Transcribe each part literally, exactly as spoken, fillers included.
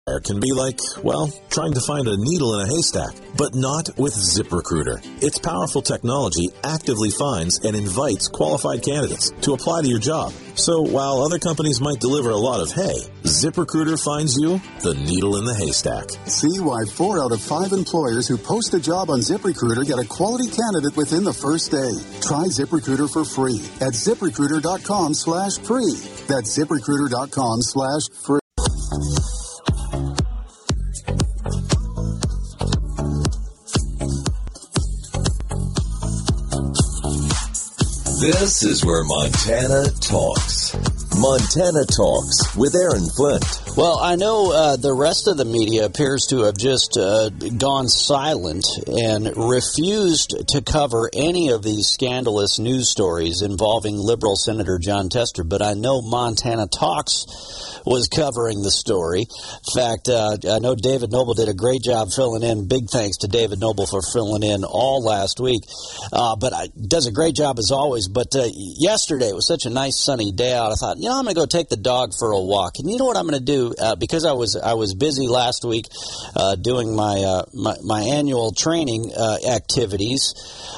can be like, well, trying to find a needle in a haystack, but not with ZipRecruiter. Its powerful technology actively finds and invites qualified candidates to apply to your job. So while other companies might deliver a lot of hay, ZipRecruiter finds you the needle in the haystack. See why four out of five employers who post a job on ZipRecruiter get a quality candidate within the first day. Try ZipRecruiter for free at ZipRecruiter.com slash free. That's ZipRecruiter.com slash free. This is where Montana talks. Montana Talks with Aaron Flint. Well, I know uh, the rest of the media appears to have just uh, gone silent and refused to cover any of these scandalous news stories involving Liberal Senator Jon Tester, but I know Montana Talks was covering the story. In fact, uh, I know David Noble did a great job filling in. Big thanks to David Noble for filling in all last week. Uh, but I, does a great job as always. But uh, yesterday it was such a nice sunny day out. I thought, you know, I'm going to go take the dog for a walk. And you know what I'm going to do? Uh, because I was I was busy last week uh, doing my, uh, my my annual training uh, activities.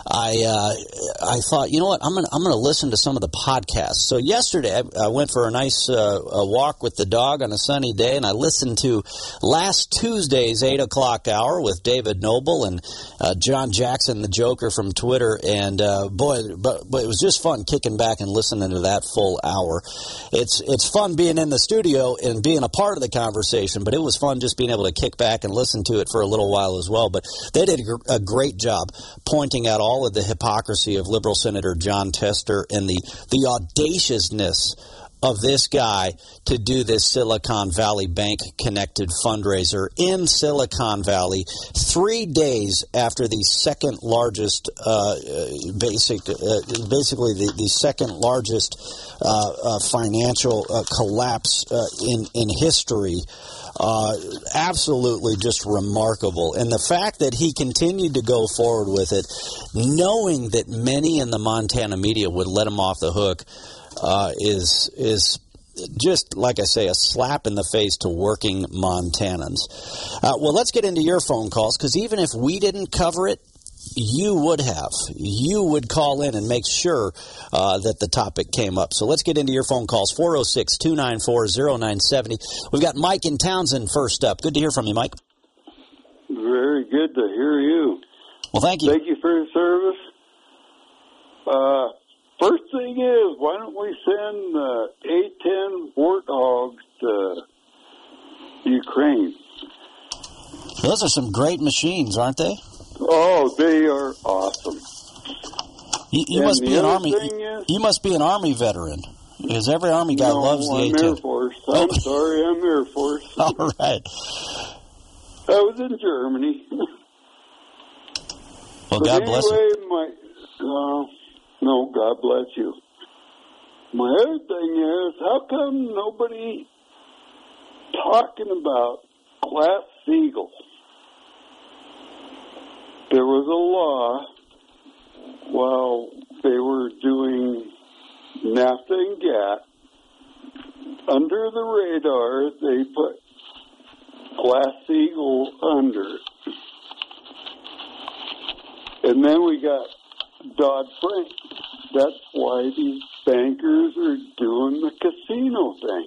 I uh, I thought, you know what? I'm going I'm going to listen to some of the podcasts. So yesterday I, I went for a nice uh, a walk with the dog on a sunny day, and I listened to last Tuesday's eight o'clock hour with David Noble and uh, John Jackson, the Joker from Twitter. And uh, boy, but, but it was just fun kicking back and listening to that full hour. It's it's fun being in the studio and being a part of the conversation, but it was fun just being able to kick back and listen to it for a little while as well. But they did a great job pointing out all of the hypocrisy of Liberal Senator Jon Tester and the, the audaciousness of this guy to do this Silicon Valley Bank connected fundraiser in Silicon Valley three days after the second largest, uh, basic, uh, basically the, the second largest uh, uh, financial uh, collapse uh, in, in history. Uh, absolutely just remarkable. And the fact that he continued to go forward with it, knowing that many in the Montana media would let him off the hook, uh, is is just, like I say, a slap in the face to working Montanans. Uh, well, let's get into your phone calls, because even if we didn't cover it, you would have. You would call in and make sure uh, that the topic came up. So let's get into your phone calls. four oh six, two nine four, oh nine seven oh. We've got Mike in Townsend first up. Good to hear from you, Mike. Very good to hear you. Well, thank you. Thank you for your service. Uh, first thing is, why don't we send uh, A ten warthogs to Ukraine? Those are some great machines, aren't they? Oh, they are awesome. You, you must be an army. Is, you must be an army veteran, because every army guy no, loves the I'm A ten. Air Force. I'm oh. sorry, I'm Air Force. All right. I was in Germany. Well, but God anyway, bless you. My, uh, no, God bless you. My other thing is, how come nobody talking about Glass-Steagall? There was a law while they were doing NAFTA and GATT. Under the radar, they put Glass-Steagall under. And then we got Dodd-Frank. That's why these bankers are doing the casino thing.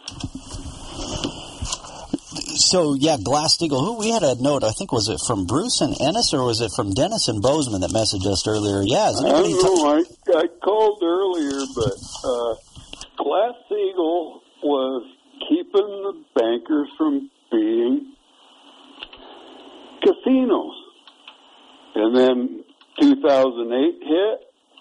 So, yeah, Glass-Steagall, who we had a note, I think, was it from Bruce and Ennis, or was it from Dennis and Bozeman that messaged us earlier? Yeah, is I don't know. T- I, I called earlier, but uh, Glass-Steagall was keeping the bankers from being casinos. And then two thousand eight hit.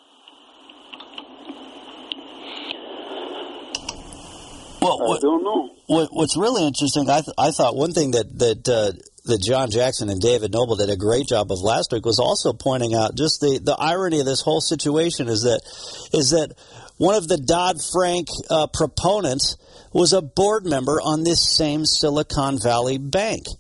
Well, what, I don't know. What, what's really interesting, I, th- I thought one thing that that, uh, that John Jackson and David Noble did a great job of last week was also pointing out just the, the irony of this whole situation is that is that one of the Dodd-Frank uh, proponents was a board member on this same Silicon Valley Bank.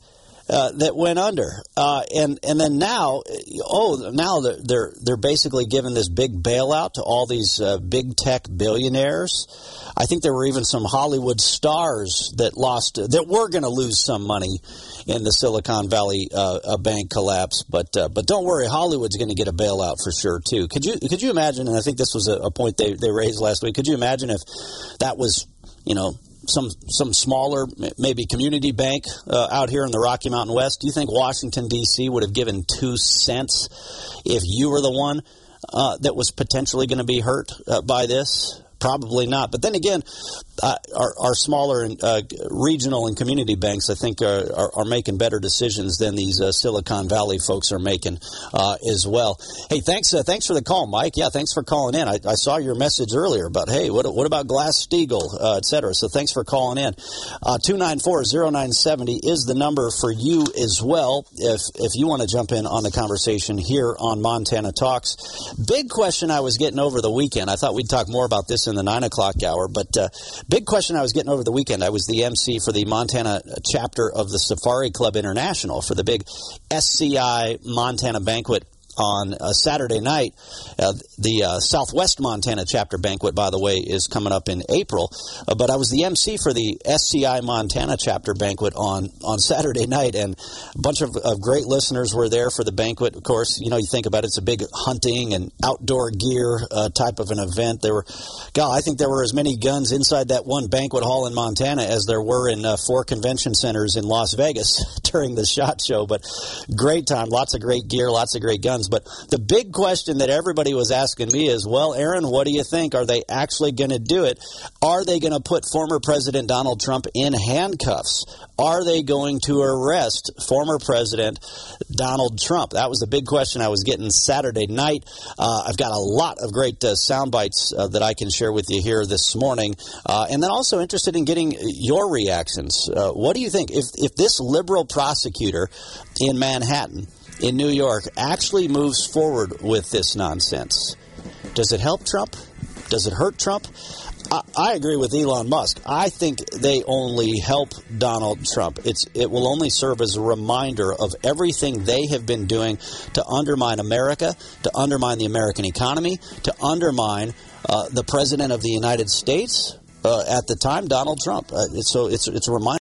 uh, that went under. Uh, and and then now, oh, now they're they're, they're basically giving this big bailout to all these uh, big tech billionaires. I think there were even some Hollywood stars that lost, that were going to lose some money in the Silicon Valley uh, bank collapse. But uh, but don't worry, Hollywood's going to get a bailout for sure too. Could you could you imagine? And I think this was a, a point they, they raised last week. Could you imagine if that was, you know, some some smaller, maybe community bank uh, out here in the Rocky Mountain West? Do you think Washington, D C would have given two cents if you were the one uh, that was potentially going to be hurt uh, by this? Probably not. But then again, uh, our, our smaller and uh, regional and community banks, I think, are, are, are making better decisions than these uh, Silicon Valley folks are making uh, as well. Hey, thanks uh, thanks for the call, Mike. Yeah, thanks for calling in. I, I saw your message earlier about, hey, what, what about Glass-Steagall, uh, et cetera. So thanks for calling in. Uh, two nine four, zero nine seven zero is the number for you as well if, if you want to jump in on the conversation here on Montana Talks. Big question I was getting over the weekend. I thought we'd talk more about this in the nine o'clock hour, but uh, big question I was getting over the weekend. I was the M C for the Montana chapter of the Safari Club International for the big S C I Montana banquet on uh, Saturday night. Uh, the uh, Southwest Montana chapter banquet, by the way, is coming up in April. Uh, but I was the M C for the S C I Montana chapter banquet on, on Saturday night, and a bunch of, of great listeners were there for the banquet. Of course, you know, you think about it, it's a big hunting and outdoor gear uh, type of an event. There were, God, I think there were as many guns inside that one banquet hall in Montana as there were in uh, four convention centers in Las Vegas during the SHOT Show. But great time, lots of great gear, lots of great guns. But the big question that everybody was asking me is, well, Aaron, what do you think? Are they actually going to do it? Are they going to put former President Donald Trump in handcuffs? Are they going to arrest former President Donald Trump? That was the big question I was getting Saturday night. Uh, I've got a lot of great uh, sound bites uh, that I can share with you here this morning. Uh, and then also interested in getting your reactions. Uh, what do you think? If, if this liberal prosecutor in Manhattan, in New York, actually moves forward with this nonsense, does it help Trump? Does it hurt Trump? I, I agree with Elon Musk. I think they only help Donald Trump. It's it will only serve as a reminder of everything they have been doing to undermine America, to undermine the American economy, to undermine uh, the President of the United States uh, at the time, Donald Trump. Uh, it's, so it's it's a reminder.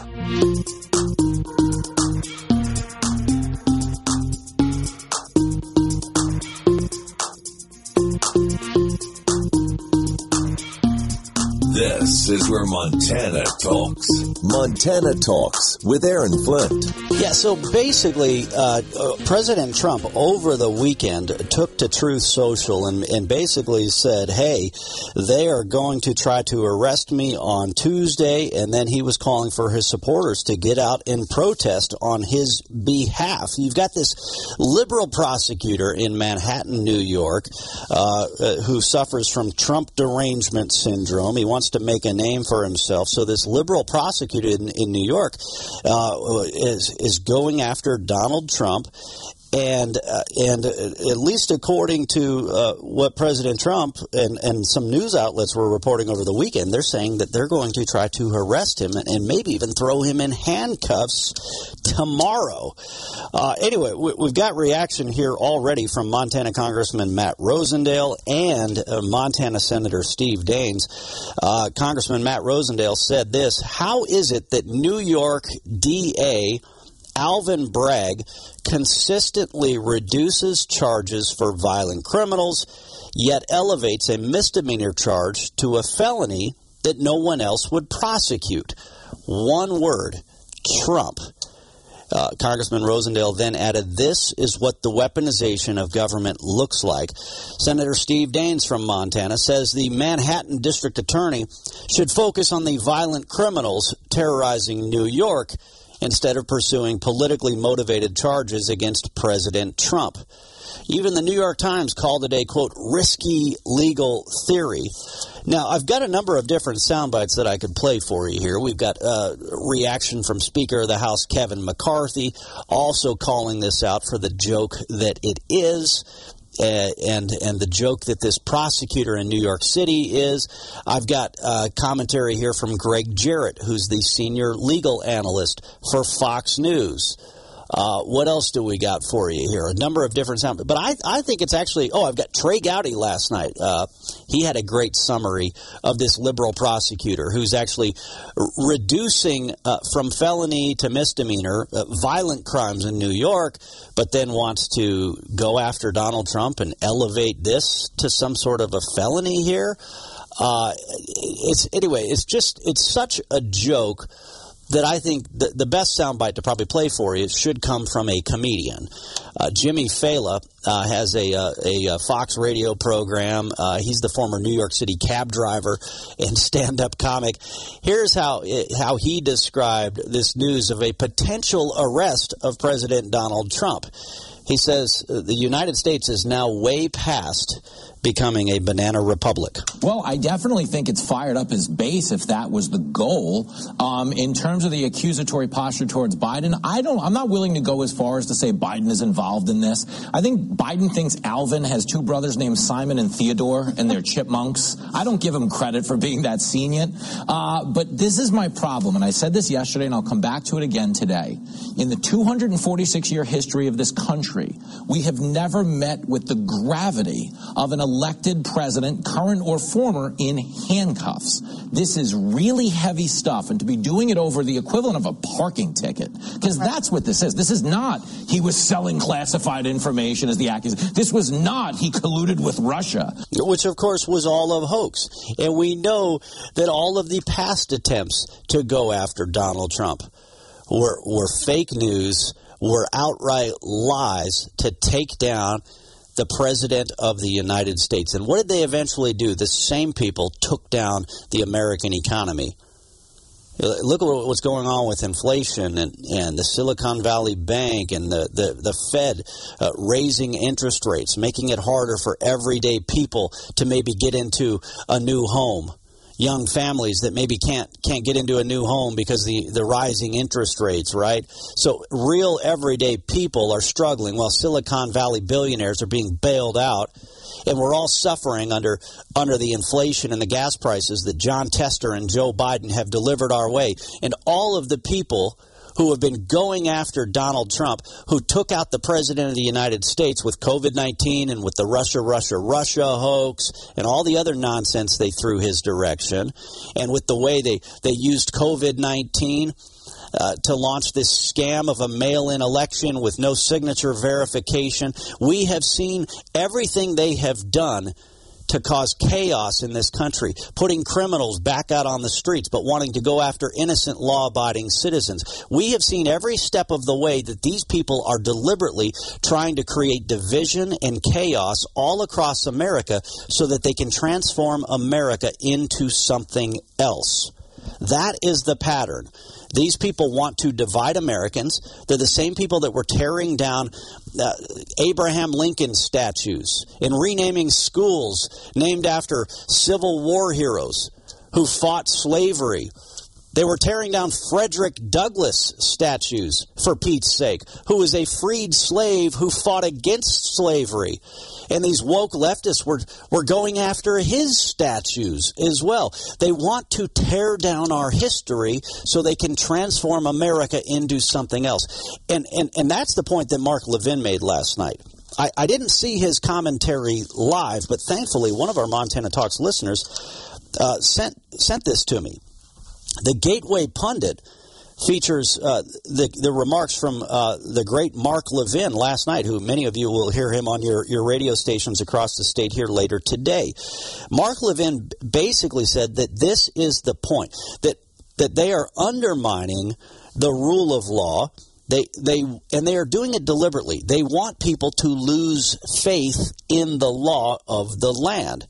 This is where Montana talks. Montana Talks with Aaron Flint. Yeah, so basically, uh, uh, President Trump over the weekend took to Truth Social and, and basically said, hey, they are going to try to arrest me on Tuesday, and then he was calling for his supporters to get out and protest on his behalf. You've got this liberal prosecutor in Manhattan, New York, uh, uh, who suffers from Trump derangement syndrome. He wants to make a name for himself. So this liberal prosecutor in, in New York uh, is is going after Donald Trump. And uh, and at least according to uh, what President Trump and, and some news outlets were reporting over the weekend, they're saying that they're going to try to arrest him and, and maybe even throw him in handcuffs tomorrow. Uh, anyway, we, we've got reaction here already from Montana Congressman Matt Rosendale and uh, Montana Senator Steve Daines. Uh, Congressman Matt Rosendale said this: how is it that New York D A Alvin Bragg consistently reduces charges for violent criminals, yet elevates a misdemeanor charge to a felony that no one else would prosecute? One word: Trump. Uh, Congressman Rosendale then added, this is what the weaponization of government looks like. Senator Steve Daines from Montana says the Manhattan District Attorney should focus on the violent criminals terrorizing New York instead of pursuing politically motivated charges against President Trump. Even the New York Times called it a, quote, risky legal theory. Now, I've got a number of different sound bites that I could play for you here. We've got uh, reaction from Speaker of the House Kevin McCarthy, also calling this out for the joke that it is. Uh, and and the joke that this prosecutor in New York City is. I've got uh, commentary here from Greg Jarrett, who's the senior legal analyst for Fox News. Uh, what else do we got for you here? A number of different sound. But I, I think it's actually, oh, I've got Trey Gowdy last night. Uh, he had a great summary of this liberal prosecutor who's actually r- reducing uh, from felony to misdemeanor uh, violent crimes in New York, but then wants to go after Donald Trump and elevate this to some sort of a felony here. Uh, it's anyway, it's just, it's such a joke that I think the, the best soundbite to probably play for you should come from a comedian. Uh, Jimmy Fallon uh, has a, uh, a, a Fox radio program. Uh, he's the former New York City cab driver and stand-up comic. Here's how it, how he described this news of a potential arrest of President Donald Trump. He says uh, the United States is now way past becoming a banana republic. Well, I definitely think it's fired up his base if that was the goal. Um, in terms of the accusatory posture towards Biden, I don't, I'm not willing to go as far as to say Biden is involved in this. I think Biden thinks Alvin has two brothers named Simon and Theodore, and they're chipmunks. I don't give him credit for being that senior. Uh, but this is my problem, and I said this yesterday, and I'll come back to it again today. In the two hundred forty-six year history of this country, we have never met with the gravity of an elected president, current or former, in handcuffs. This is really heavy stuff, and to be doing it over the equivalent of a parking ticket, because that's what this is. This is not he was selling classified information as the accusation. This was not he colluded with Russia. Which, of course, was all a hoax. And we know that all of the past attempts to go after Donald Trump were, were fake news, were outright lies to take down the president of the United States. And what did they eventually do? The same people took down the American economy. Look at what's going on with inflation and, and the Silicon Valley Bank and the, the, the Fed uh, raising interest rates, making it harder for everyday people to maybe get into a new home. Young families that maybe can't can't get into a new home because the, the rising interest rates, right? So real everyday people are struggling while Silicon Valley billionaires are being bailed out. And we're all suffering under under the inflation and the gas prices that John Tester and Joe Biden have delivered our way. And all of the people who have been going after Donald Trump, who took out the president of the United States with COVID nineteen and with the Russia, Russia, Russia hoax and all the other nonsense they threw his direction, and with the way they, they used COVID nineteen uh, to launch this scam of a mail-in election with no signature verification. We have seen everything they have done to cause chaos in this country, putting criminals back out on the streets, but wanting to go after innocent, law-abiding citizens. We have seen every step of the way that these people are deliberately trying to create division and chaos all across America so that they can transform America into something else. That is the pattern. These people want to divide Americans. They're the same people that were tearing down uh, Abraham Lincoln statues and renaming schools named after Civil War heroes who fought slavery. They were tearing down Frederick Douglass statues, for Pete's sake, who was a freed slave who fought against slavery. And these woke leftists were, were going after his statues as well. They want to tear down our history so they can transform America into something else. And, and, and that's the point that Mark Levin made last night. I, I didn't see his commentary live, but thankfully one of our Montana Talks listeners uh, sent sent this to me. The Gateway Pundit features uh, the, the remarks from uh, the great Mark Levin last night, who many of you will hear him on your, your radio stations across the state here later today. Mark Levin basically said that this is the point, that that they are undermining the rule of law. They they and they are doing it deliberately. They want people to lose faith in the law of the land.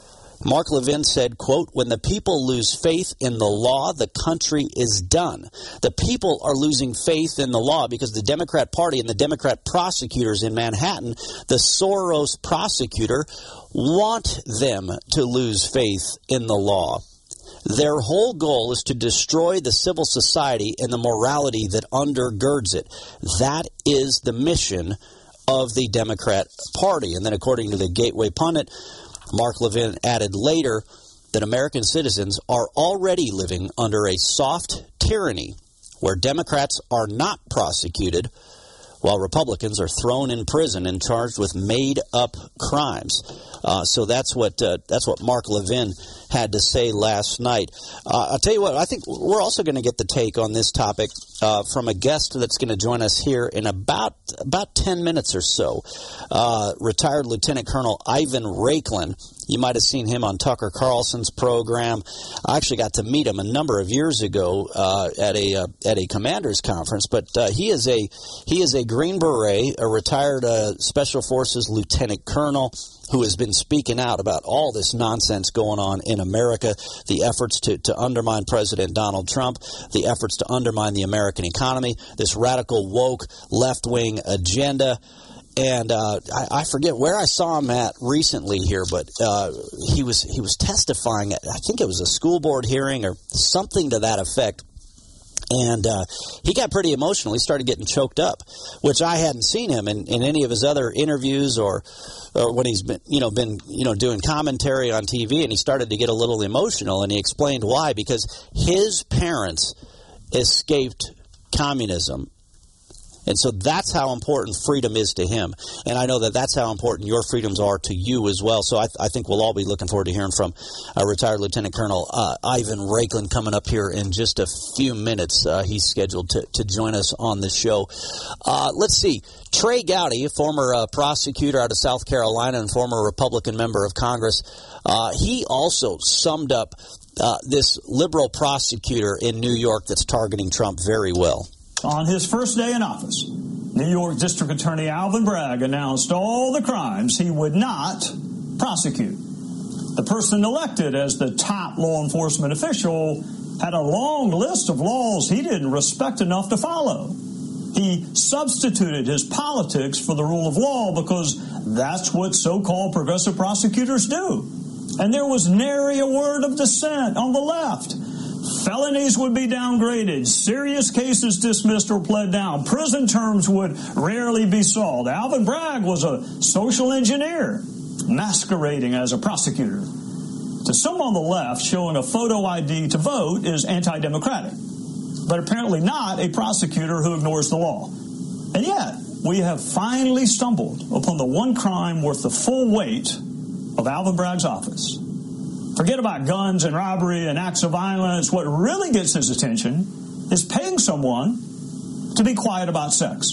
Mark Levin said, quote, "When the people lose faith in the law, the country is done." The people are losing faith in the law because the Democrat Party and the Democrat prosecutors in Manhattan, the Soros prosecutor, want them to lose faith in the law. Their whole goal is to destroy the civil society and the morality that undergirds it. That is the mission of the Democrat Party. And then according to the Gateway pundit, Mark Levin added later that American citizens are already living under a soft tyranny where Democrats are not prosecuted while Republicans are thrown in prison and charged with made-up crimes. Uh, so that's what uh, that's what Mark Levin had to say last night. Uh, I'll tell you what, I think we're also going to get the take on this topic uh, from a guest that's going to join us here in about about ten minutes or so. Uh, retired Lieutenant Colonel Ivan Raiklin. You might have seen him on Tucker Carlson's program. I actually got to meet him a number of years ago uh, at a uh, at a commanders conference. But uh, he is a he is a Green Beret, a retired uh, Special Forces Lieutenant Colonel who has been speaking out about all this nonsense going on in America, the efforts to, to undermine President Donald Trump, the efforts to undermine the American economy, this radical woke left-wing agenda. And uh, I, I forget where I saw him at recently here, but uh, he was he was testifying at, I think it was a school board hearing or something to that effect. And uh, he got pretty emotional. He started getting choked up, which I hadn't seen him in, in any of his other interviews or, or when he's been, you know, been, you know, doing commentary on T V. And he started to get a little emotional, and he explained why. Because his parents escaped communism. And so that's how important freedom is to him. And I know that that's how important your freedoms are to you as well. So I, th- I think we'll all be looking forward to hearing from uh, retired Lieutenant Colonel uh, Ivan Raiklin coming up here in just a few minutes. Uh, he's scheduled to, to join us on the show. Uh, let's see. Trey Gowdy, a former uh, prosecutor out of South Carolina and former Republican member of Congress, uh, he also summed up uh, this liberal prosecutor in New York that's targeting Trump very well. On his first day in office, New York District Attorney Alvin Bragg announced all the crimes he would not prosecute. The person elected as the top law enforcement official had a long list of laws he didn't respect enough to follow. He substituted his politics for the rule of law because that's what so-called progressive prosecutors do. And there was nary a word of dissent on the left. Felonies would be downgraded, serious cases dismissed or pled down, prison terms would rarely be solved. Alvin Bragg was a social engineer masquerading as a prosecutor. To some on the left, showing a photo I D to vote is anti-democratic, but apparently not a prosecutor who ignores the law. And yet, we have finally stumbled upon the one crime worth the full weight of Alvin Bragg's office. Forget about guns and robbery and acts of violence. What really gets his attention is paying someone to be quiet about sex.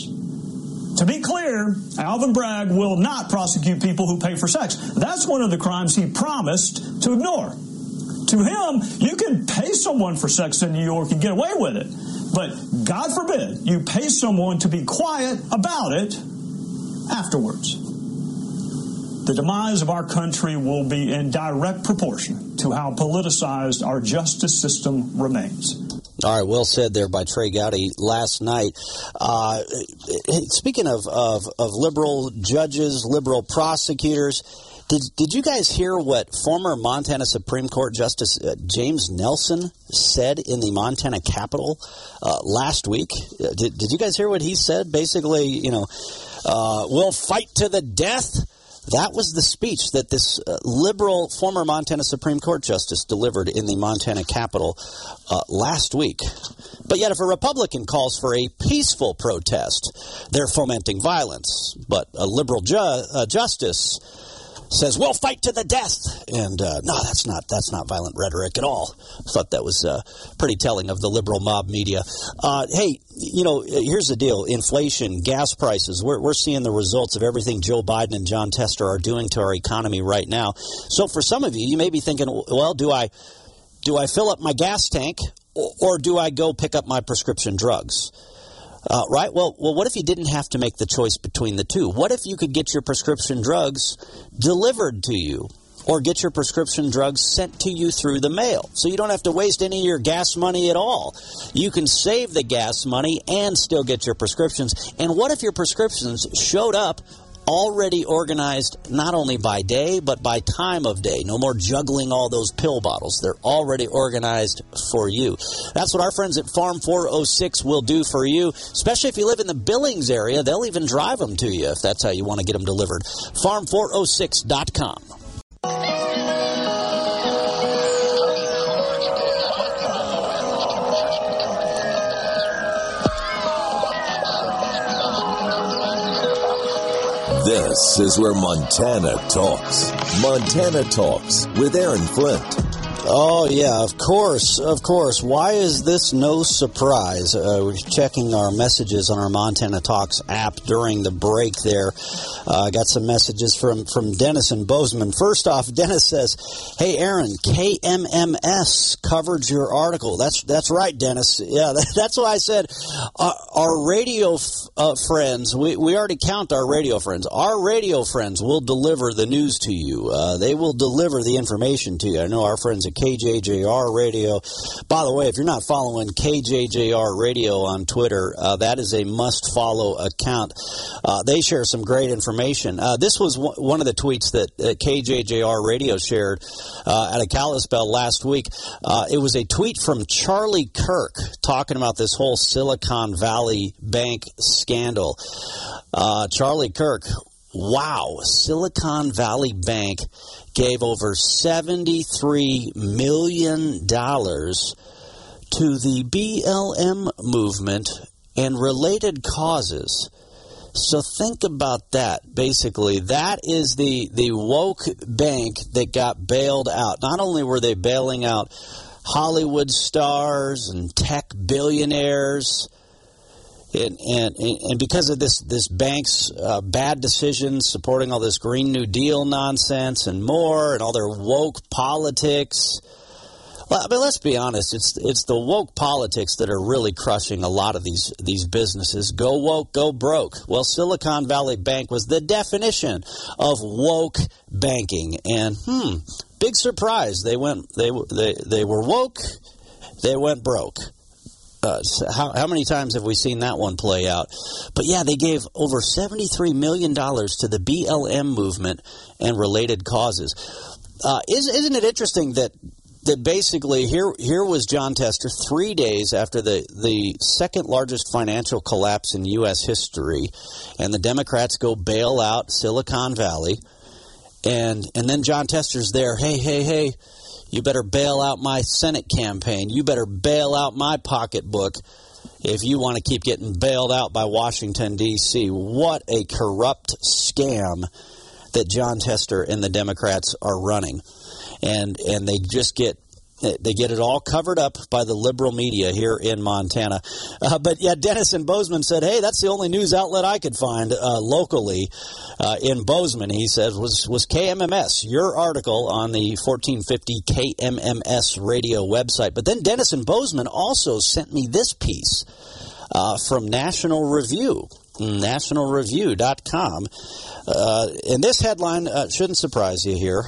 To be clear, Alvin Bragg will not prosecute people who pay for sex. That's one of the crimes he promised to ignore. To him, you can pay someone for sex in New York and get away with it. But God forbid you pay someone to be quiet about it afterwards. The demise of our country will be in direct proportion to how politicized our justice system remains. All right, well said there by Trey Gowdy last night. Uh, speaking of, of, of liberal judges, liberal prosecutors, did did you guys hear what former Montana Supreme Court Justice uh, James Nelson said in the Montana Capitol uh, last week? Uh, did, did you guys hear what he said? Basically, you know, uh, we'll fight to the death. That was the speech that this uh, liberal former Montana Supreme Court justice delivered in the Montana Capitol uh, last week. But yet if a Republican calls for a peaceful protest, they're fomenting violence. But a liberal ju- uh, justice says, we'll fight to the death. And uh, no, that's not that's not violent rhetoric at all. I thought that was uh, pretty telling of the liberal mob media. Uh, hey, you know, here's the deal. Inflation, gas prices, we're, we're seeing the results of everything Joe Biden and John Tester are doing to our economy right now. So for some of you, you may be thinking, well, do I do I fill up my gas tank or, or do I go pick up my prescription drugs? Uh, right? Well, well, what if you didn't have to make the choice between the two? What if you could get your prescription drugs delivered to you or get your prescription drugs sent to you through the mail? So you don't have to waste any of your gas money at all. You can save the gas money and still get your prescriptions. And what if your prescriptions showed up already organized not only by day, but by time of day. No more juggling all those pill bottles. They're already organized for you. That's what our friends at Farm four oh six will do for you, especially if you live in the Billings area. They'll even drive them to you if that's how you want to get them delivered. farm four oh six dot com. This is where Montana talks. Montana Talks with Aaron Flint. Oh, yeah, of course, of course. Why is this no surprise? Uh, we're checking our messages on our Montana Talks app during the break there. I uh, got some messages from, from Dennis and Bozeman. First off, Dennis says, hey, Aaron, K M M S covered your article. That's that's right, Dennis. Yeah, that, that's what I said. Uh, our radio f- uh, friends, we, we already count our radio friends. Our radio friends will deliver the news to you. Uh, they will deliver the information to you. I know our friends at K J J R Radio. By the way, if you're not following K J J R Radio on Twitter, uh, that is a must-follow account. Uh, they share some great information. Uh, this was w- one of the tweets that uh, K J J R Radio shared uh, at a Kalispell last week. Uh, it was a tweet from Charlie Kirk talking about this whole Silicon Valley Bank scandal. Uh, Charlie Kirk, wow, Silicon Valley Bank gave over seventy-three million dollars to the B L M movement and related causes. So think about that. Basically, that is the, the woke bank that got bailed out. Not only were they bailing out Hollywood stars and tech billionaires, And, and and because of this this bank's uh, bad decisions supporting all this Green New Deal nonsense and more, and all their woke politics. Well, I mean, let's be honest. It's it's the woke politics that are really crushing a lot of these these businesses. Go woke, go broke. Well, Silicon Valley Bank was the definition of woke banking, and hmm, big surprise. They went they they they were woke. They went broke. Uh, how, how many times have we seen that one play out? But yeah, they gave over seventy-three million dollars to the B L M movement and related causes. Uh, is, isn't it interesting that that basically here here was Jon Tester three days after the, the second largest financial collapse in U S history, and the Democrats go bail out Silicon Valley, and and then Jon Tester's there, hey, hey, hey, you better bail out my Senate campaign. You better bail out my pocketbook if you want to keep getting bailed out by Washington, D C What a corrupt scam that Jon Tester and the Democrats are running. And and they just get they get it all covered up by the liberal media here in Montana. Uh, but, yeah, Dennis in Bozeman said, hey, that's the only news outlet I could find uh, locally uh, in Bozeman, he says, was, was K M M S, your article on the fourteen fifty K M M S radio website. But then Dennis in Bozeman also sent me this piece uh, from National Review, national review dot com. Uh, and this headline uh, shouldn't surprise you here.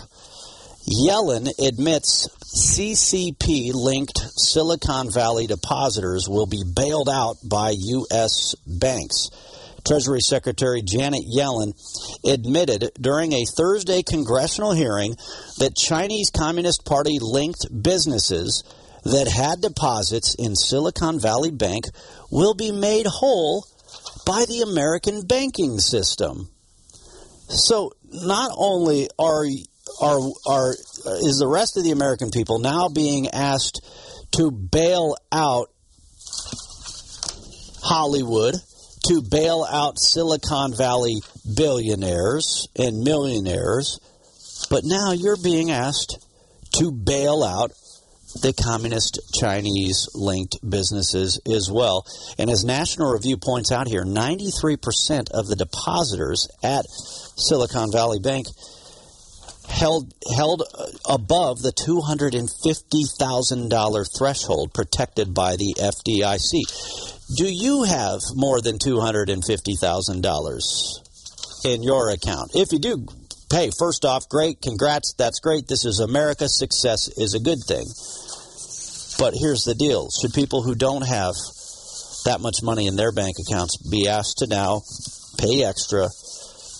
Yellen admits C C P-linked Silicon Valley depositors will be bailed out by U S banks. Treasury Secretary Janet Yellen admitted during a Thursday congressional hearing that Chinese Communist Party-linked businesses that had deposits in Silicon Valley Bank will be made whole by the American banking system. So not only are Are, are is the rest of the American people now being asked to bail out Hollywood, to bail out Silicon Valley billionaires and millionaires, but now you're being asked to bail out the communist Chinese-linked businesses as well. And as National Review points out here, ninety-three percent of the depositors at Silicon Valley Bank held held above the two hundred fifty thousand dollars threshold protected by the F D I C. Do you have more than two hundred fifty thousand dollars in your account? If you do, hey, first off, great, congrats, that's great. This is America. Success is a good thing. But here's the deal. Should people who don't have that much money in their bank accounts be asked to now pay extra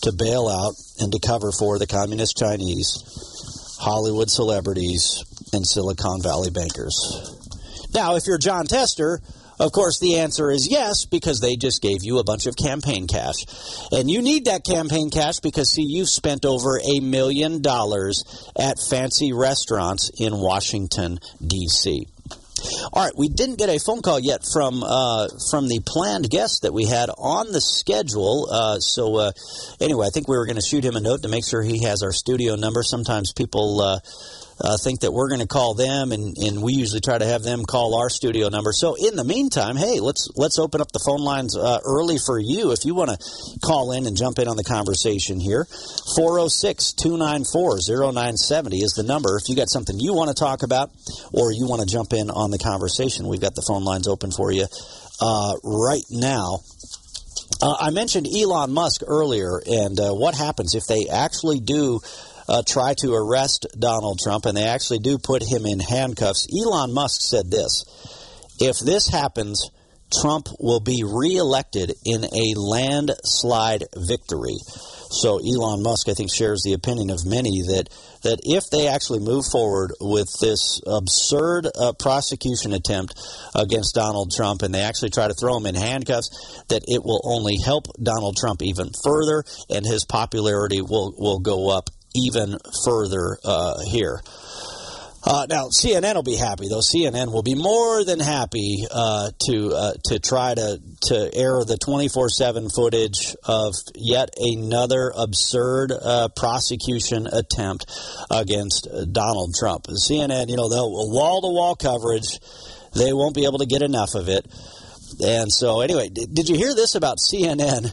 to bail out and to cover for the Communist Chinese, Hollywood celebrities, and Silicon Valley bankers. Now, if you're Jon Tester, of course, the answer is yes, because they just gave you a bunch of campaign cash. And you need that campaign cash because, see, you've spent over a million dollars at fancy restaurants in Washington, D C All right, we didn't get a phone call yet from uh, from the planned guest that we had on the schedule. Uh, so uh, anyway, I think we were going to shoot him a note to make sure he has our studio number. Sometimes people uh, uh, think that we're going to call them, and, and we usually try to have them call our studio number. So in the meantime, hey, let's let's open up the phone lines uh, early for you if you want to call in and jump in on the conversation here. four oh six, two nine four, oh nine seven oh is the number. If you got something you want to talk about or you want to jump in on the conversation, we've got the phone lines open for you uh, right now. Uh, I mentioned Elon Musk earlier, and uh, what happens if they actually do uh, try to arrest Donald Trump and they actually do put him in handcuffs. Elon Musk said this: if this happens, Trump will be reelected in a landslide victory. So Elon Musk, I think, shares the opinion of many that that if they actually move forward with this absurd uh, prosecution attempt against Donald Trump and they actually try to throw him in handcuffs, that it will only help Donald Trump even further and his popularity will, will go up even further uh, here. Uh, now, C N N will be happy, though. C N N will be more than happy uh, to uh, to try to, to air the twenty-four seven footage of yet another absurd uh, prosecution attempt against uh, Donald Trump. C N N, you know, they'll wall-to-wall coverage. They won't be able to get enough of it. And so, anyway, did, did you hear this about C N N?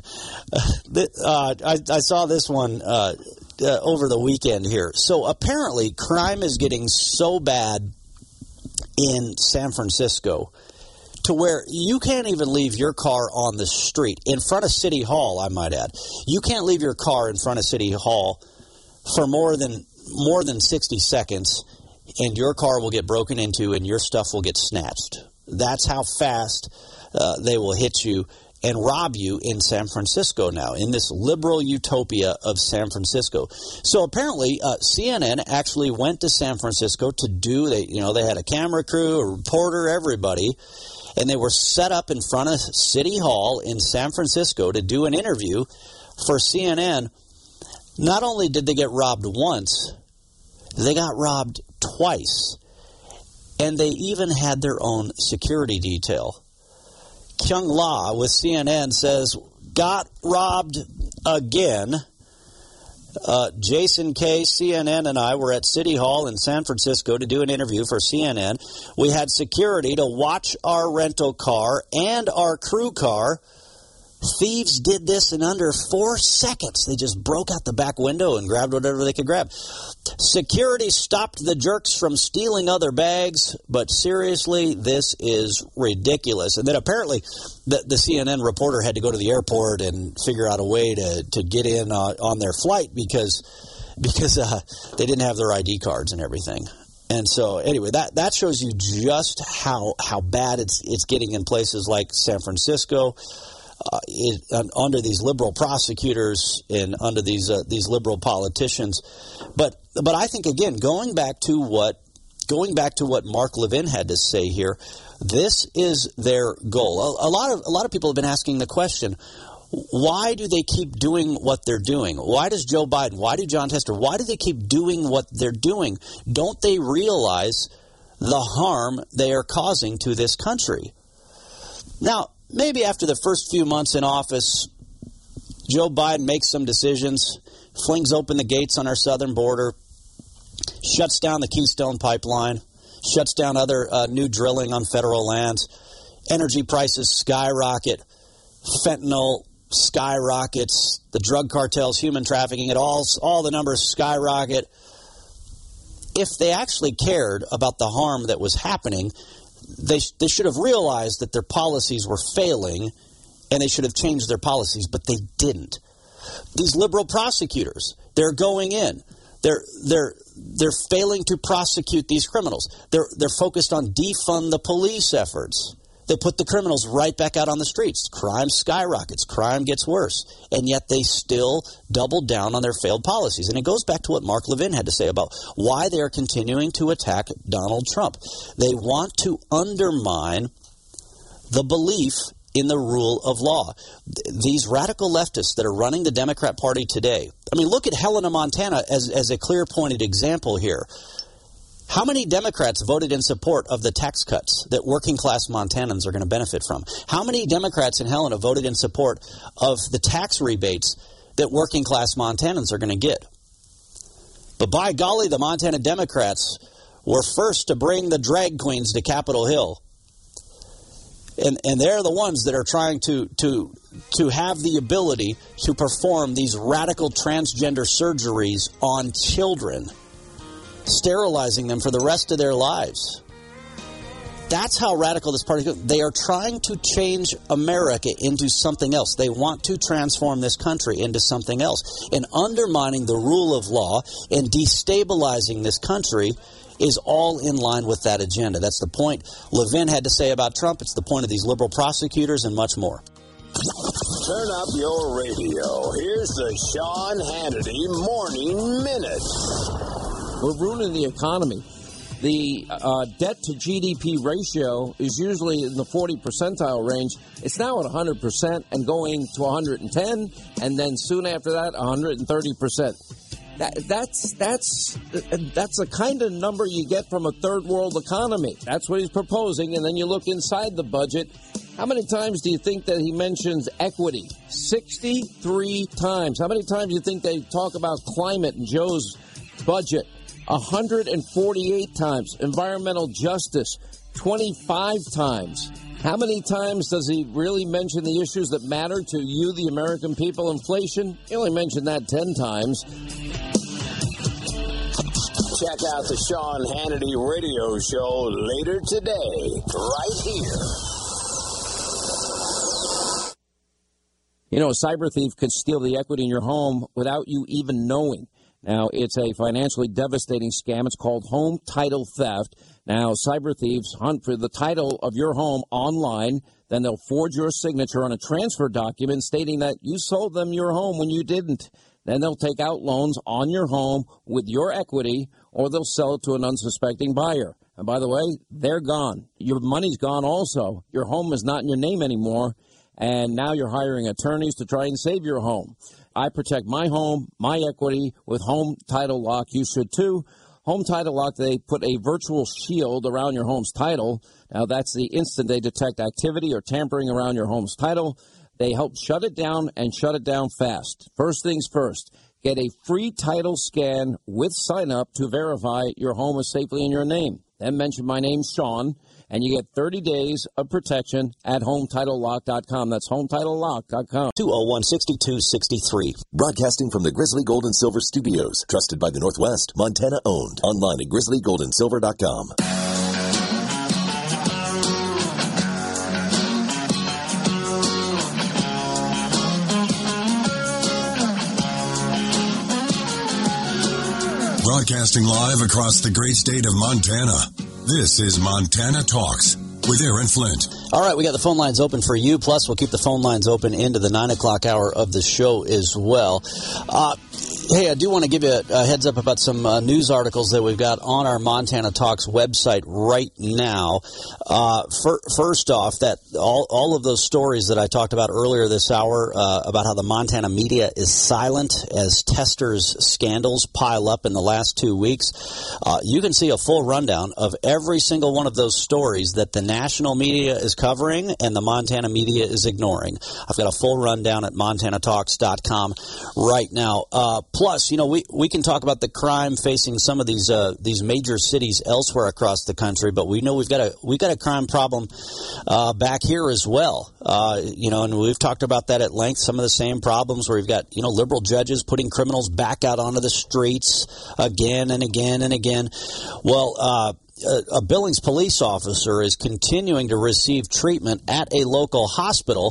uh, I, I saw this one uh Uh, over the weekend here. So apparently crime is getting so bad in San Francisco to where you can't even leave your car on the street in front of City Hall, I might add. You can't leave your car in front of City Hall for more than more than sixty seconds and your car will get broken into and your stuff will get snatched. That's how fast uh, they will hit you and rob you in San Francisco now, in this liberal utopia of San Francisco. So apparently, uh, C N N actually went to San Francisco to do, they, you know, they had a camera crew, a reporter, everybody, and they were set up in front of City Hall in San Francisco to do an interview for C N N. Not only did they get robbed once, they got robbed twice, and they even had their own security detail. Kyung La with C N N says, got robbed again. Uh, Jason K, C N N, and I were at City Hall in San Francisco to do an interview for C N N. We had security to watch our rental car and our crew car. Thieves did this in under four seconds. They just broke out the back window and grabbed whatever they could grab. Security stopped the jerks from stealing other bags, but seriously, this is ridiculous. And then apparently the, the C N N reporter had to go to the airport and figure out a way to, to get in uh, on their flight because because uh, they didn't have their I D cards and everything. And so anyway, that, that shows you just how how bad it's it's getting in places like San Francisco. Uh, it, uh, under these liberal prosecutors and under these uh, these liberal politicians, but but I think again going back to what going back to what Mark Levin had to say here, this is their goal. A, a lot of a lot of people have been asking the question: why do they keep doing what they're doing? Why does Joe Biden? Why do Jon Tester? Why do they keep doing what they're doing? Don't they realize the harm they are causing to this country? Now, maybe after the first few months in office, Joe Biden makes some decisions, flings open the gates on our southern border, shuts down the Keystone Pipeline, shuts down other uh, new drilling on federal lands, energy prices skyrocket, fentanyl skyrockets, the drug cartels, human trafficking, it all, all the numbers skyrocket. If they actually cared about the harm that was happening, They, they should have realized that their policies were failing and they should have changed their policies, but they didn't. These liberal prosecutors, they're going in. They're they're they're failing to prosecute these criminals. They're they're focused on defund the police efforts. they put the criminals right back out on the streets. Crime skyrockets. Crime gets worse. And yet they still double down on their failed policies. And it goes back to what Mark Levin had to say about why they are continuing to attack Donald Trump. They want to undermine the belief in the rule of law. These radical leftists that are running the Democrat Party today, I mean, look at Helena, Montana as, as a clear-pointed example here. How many Democrats voted in support of the tax cuts that working-class Montanans are going to benefit from? How many Democrats in Helena voted in support of the tax rebates that working-class Montanans are going to get? But by golly, the Montana Democrats were first to bring the drag queens to Capitol Hill. And, and they're the ones that are trying to, to, to have the ability to perform these radical transgender surgeries on children, sterilizing them for the rest of their lives. That's how radical this party is. They are trying to change America into something else. They want to transform this country into something else. And undermining the rule of law and destabilizing this country is all in line with that agenda. That's the point Levin had to say about Trump. It's the point of these liberal prosecutors and much more. Turn up your radio. Here's the Sean Hannity Morning Minute. We're ruining the economy. The uh, debt to G D P ratio is usually in the forty percentile range. It's now at one hundred percent and going to one hundred ten, and then soon after that, one hundred thirty percent. That, that's that's that's the kind of number you get from a third world economy. That's what he's proposing, and then you look inside the budget. How many times do you think that he mentions equity? sixty-three times. How many times do you think they talk about climate in Joe's budget? one hundred forty-eight times. Environmental justice, twenty-five times. How many times does he really mention the issues that matter to you, the American people? Inflation? He only mentioned that ten times. Check out the Sean Hannity radio show later today, right here. You know, a cyber thief could steal the equity in your home without you even knowing. Now, it's a financially devastating scam. It's called home title theft. Now, cyber thieves hunt for the title of your home online. Then they'll forge your signature on a transfer document stating that you sold them your home when you didn't. Then they'll take out loans on your home with your equity, or they'll sell it to an unsuspecting buyer. And by the way, they're gone. Your money's gone also. Your home is not in your name anymore. And now you're hiring attorneys to try and save your home. I protect my home, my equity with Home Title Lock. You should too. Home Title Lock, they put a virtual shield around your home's title. Now, that's the instant they detect activity or tampering around your home's title. They help shut it down and shut it down fast. First things first, get a free title scan with sign up to verify your home is safely in your name. Then mention my name, Sean, and you get thirty days of protection at home title lock dot com. That's home title lock dot com. two oh one, six two six three. Broadcasting from the Grizzly Gold and Silver Studios. Trusted by the Northwest. Montana owned. Online at grizzly gold and silver dot com. Broadcasting live across the great state of Montana. This is Montana Talks with Aaron Flint. All right, we got the phone lines open for you. Plus, we'll keep the phone lines open into the nine o'clock hour of the show as well. Uh, hey, I do want to give you a, a heads up about some uh, news articles that we've got on our Montana Talks website right now. Uh, for, first off, that all, all of those stories that I talked about earlier this hour uh, about how the Montana media is silent as Testers scandals pile up in the last two weeks, uh, you can see a full rundown of every single one of those stories that the national media is covering and the Montana media is ignoring. I've got a full rundown at montana talks dot com right now. Uh, plus, you know, we, we can talk about the crime facing some of these uh, these major cities elsewhere across the country, but we know we've got a we've got a crime problem uh, back here as well. Uh, you know, and we've talked about that at length. Some of the same problems where we've got, you know, liberal judges putting criminals back out onto the streets again and again and again. Well, uh, a Billings police officer is continuing to receive treatment at a local hospital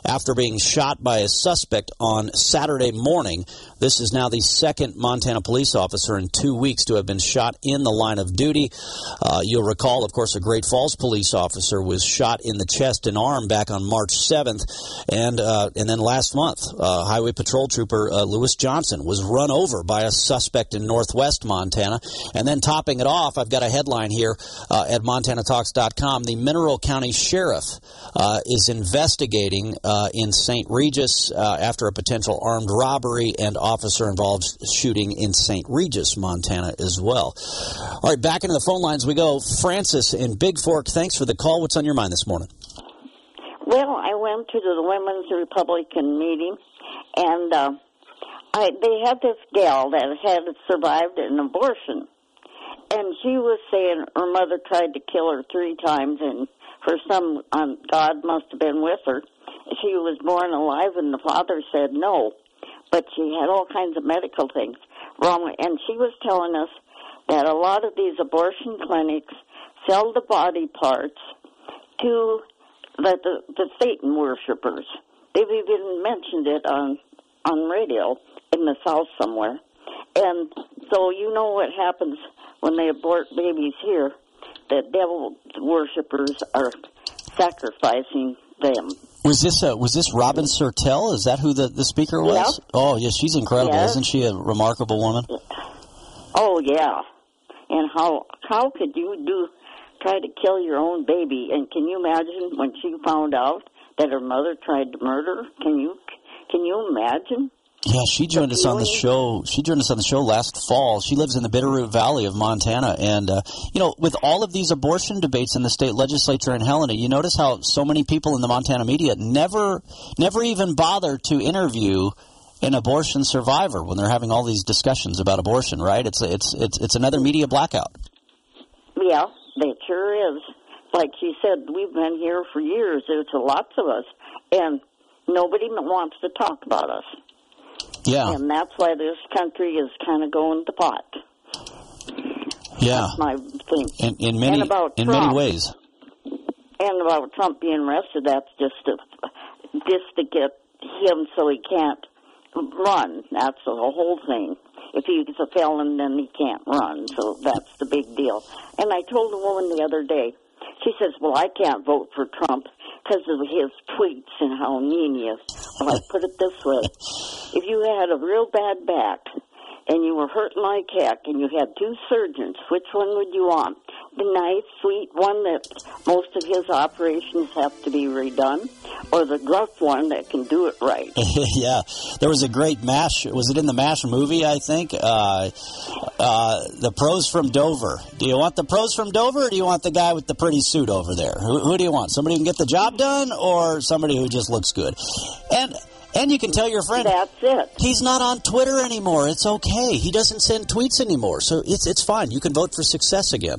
after being shot by a suspect on Saturday morning. This is now the second Montana police officer in two weeks to have been shot in the line of duty. Uh, you'll recall, of course, a Great Falls police officer was shot in the chest and arm back on March seventh. And uh, and then last month, uh, Highway Patrol Trooper uh, Lewis Johnson was run over by a suspect in northwest Montana. And then topping it off, I've got a headline here uh, at Montana Talks dot com. The Mineral County Sheriff uh, is investigating uh, in Saint Regis uh, after a potential armed robbery and officer-involved shooting in Saint Regis, Montana, as well. All right, back into the phone lines we go. Francis in Big Fork, thanks for the call. What's on your mind this morning? Well, I went to the Women's Republican meeting, and uh, I, they had this gal that had survived an abortion. And she was saying her mother tried to kill her three times, and for some, um, God must have been with her. She was born alive, and the father said no. But she had all kinds of medical things wrong. And she was telling us that a lot of these abortion clinics sell the body parts to the, the, the Satan worshipers. They've even mentioned it on, on radio in the South somewhere. And so you know what happens when they abort babies here. The devil worshippers are sacrificing them. Was this uh, was this Robin Sertel? Is that who the, the speaker was? Yeah. Oh, yes, she's incredible. Yeah. Isn't she a remarkable woman? Oh, yeah. And how how could you do try to kill your own baby? And can you imagine when she found out that her mother tried to murder her? Can you can you imagine? Yeah, she joined us on the show. She joined us on the show last fall. She lives in the Bitterroot Valley of Montana. And, uh, you know, with all of these abortion debates in the state legislature in Helena, you notice how so many people in the Montana media never, never even bother to interview an abortion survivor when they're having all these discussions about abortion, right? It's, it's, it's, it's another media blackout. Yeah, it sure is. Like she said, we've been here for years. There's lots of us. And nobody wants to talk about us. Yeah. And that's why this country is kind of going to pot. Yeah. That's my thing. In, in many and about in Trump, many ways. And about Trump being arrested, that's just to, just to get him so he can't run. That's the whole thing. If he's a felon, then he can't run. So that's the big deal. And I told a woman the other day, she says, well, I can't vote for Trump because of his tweets and how mean he is. Well, I put it this way. If you had a real bad back and you were hurting like heck and you had two surgeons, which one would you want? The nice, sweet one that most of his operations have to be redone, or the gruff one that can do it right? Yeah. There was a great MASH. Was it in the MASH movie, I think? Uh, uh, the pros from Dover. Do you want the pros from Dover, or do you want the guy with the pretty suit over there? Who, who do you want? Somebody who can get the job done, or somebody who just looks good? And... And you can tell your friend, that's it. He's not on Twitter anymore. It's okay. He doesn't send tweets anymore. So it's it's fine. You can vote for success again.